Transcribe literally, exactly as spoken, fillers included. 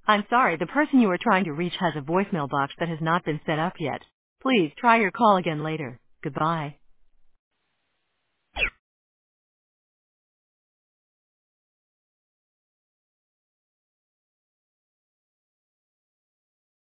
I'm sorry, the person you are trying to reach has a voicemail box that has not been set up yet. Please try your call again later. Goodbye.